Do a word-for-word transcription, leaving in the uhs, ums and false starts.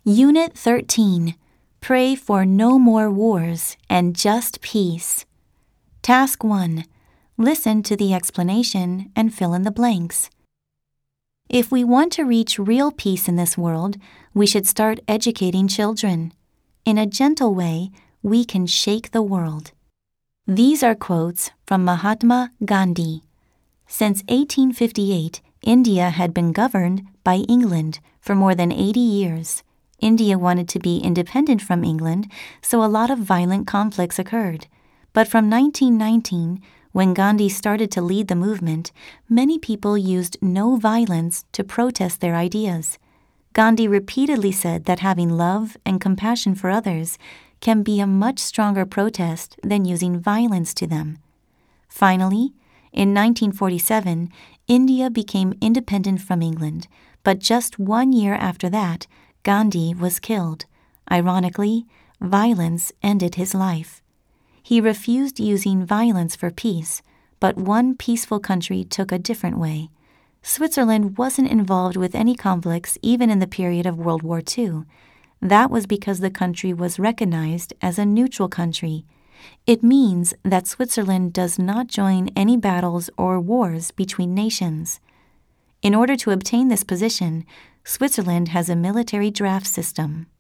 Unit thirteen. Pray for no more wars and just peace. Task one. Listen to the explanation and fill in the blanks. If we want to reach real peace in this world, we should start educating children. In a gentle way, we can shake the world. These are quotes from Mahatma Gandhi. Since eighteen fifty-eight, India had been governed by England for more than eighty years. India wanted to be independent from England, so a lot of violent conflicts occurred. But from nineteen nineteen, when Gandhi started to lead the movement, many people used no violence to protest their ideas. Gandhi repeatedly said that having love and compassion for others can be a much stronger protest than using violence to them. Finally, in nineteen forty-seven, India became independent from England, but just one year after that, Gandhi was killed. Ironically, violence ended his life. He refused using violence for peace, but one peaceful country took a different way. Switzerland wasn't involved with any conflicts even in the period of World War Two. That was because the country was recognized as a neutral country. It means that Switzerland does not join any battles or wars between nations. In order to obtain this position, Switzerland has a military draft system.